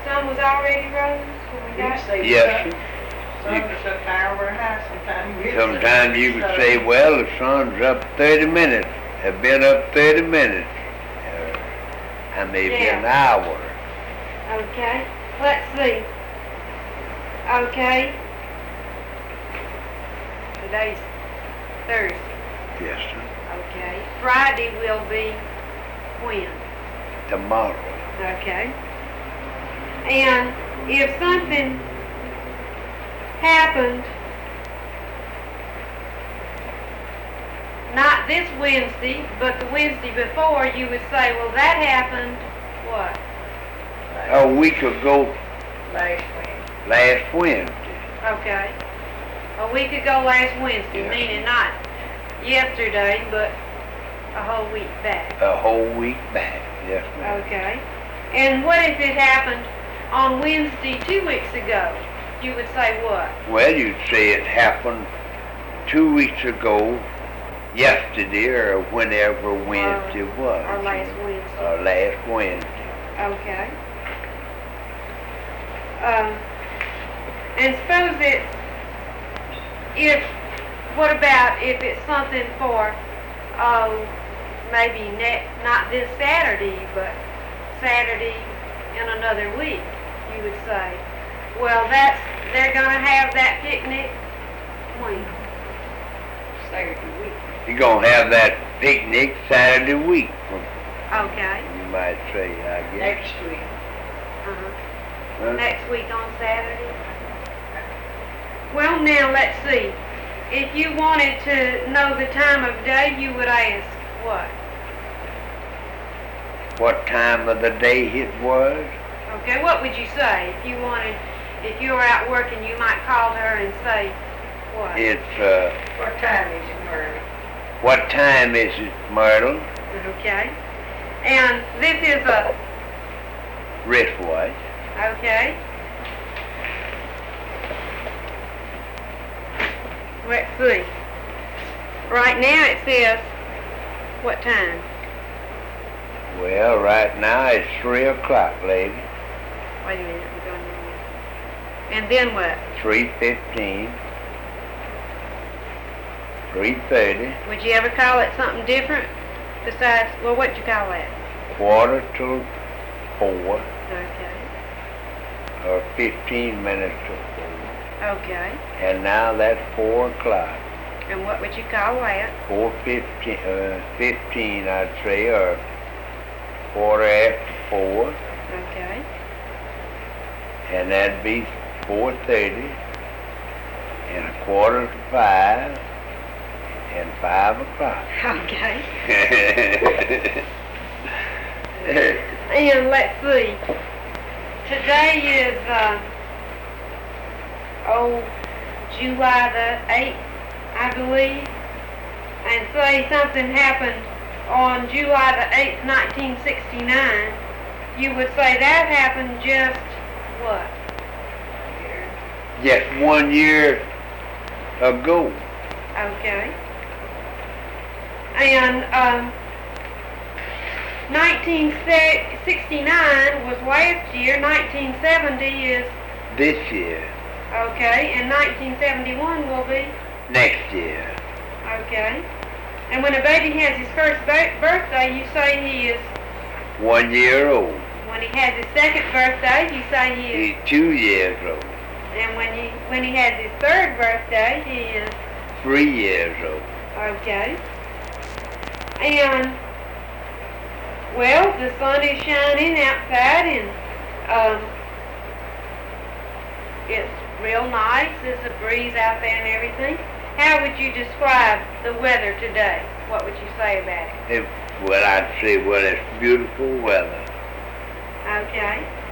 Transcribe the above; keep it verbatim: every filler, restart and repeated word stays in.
sun was already rose when we got there? Yes, sir. Sun was up an hour and a half sometime. Sometimes you could say, well, the sun's up thirty minutes. Have been up thirty minutes. Uh, I may be an hour. Okay. Let's see. Okay. Today's Thursday. Yes, sir. Okay. Friday will be when? Tomorrow. Okay. And if something happened, not this Wednesday, but the Wednesday before, you would say, well, that happened, what? A week ago, Last Wednesday. last Wednesday. Okay. A week ago last Wednesday, Yeah. meaning not yesterday, but a whole week back. A whole week back. Yes, ma'am. Okay. And what if it happened on Wednesday two weeks ago? You would say what? Well, you'd say it happened two weeks ago, yesterday, or whenever Wednesday was. Or last Wednesday. Or last Wednesday. Okay. Um, and suppose it, if, what about if it's something for, oh, maybe ne- not this Saturday, but Saturday in another week, you would say, well, that's, they're going to have that picnic when? Saturday week. You're going to have that picnic Saturday week, Okay. you might say, I guess. Next week. Uh-huh. Huh? Next week on Saturday. Well, now, let's see. If you wanted to know the time of day, you would ask what? What time of the day it was? Okay, what would you say if you wanted, if you were out working, you might call her and say what? It's, uh, What time is it, Myrtle? what time is it, Myrtle? Okay. And this is a, Wristwatch. okay. Let's see. Right now it says, what time? Well, right now it's three o'clock, lady. Wait a minute, I'm going there. And then what? Three fifteen. Three thirty. Would you ever call it something different besides, well, what'd you call that? Quarter to four. Okay. Or fifteen minutes to four. Okay. And now that's four o'clock. And what would you call that? Four fifteen, uh, fifteen, I'd say, or quarter after four. Okay. And that'd be four thirty, and a quarter to five, and five o'clock. Okay. And let's see. Today is, uh, oh, July the eighth, I believe. And say something happened on July the eighth, nineteen sixty-nine. You would say that happened just, what? Just one year ago. Okay. And, um, nineteen sixty-nine was last year, nineteen seventy is, This year. okay, and nineteen seventy-one will be, Next year. okay. And when a baby has his first ba- birthday, you say he is, One year old. when he has his second birthday, you say he is, He's two years old. and when he, when he has his third birthday, he is, Three years old. okay. And, well, the sun is shining outside and, um, it's real nice. There's a breeze out there and everything. How would you describe the weather today? What would you say about it? It, well, I'd say, well, it's beautiful weather. Okay.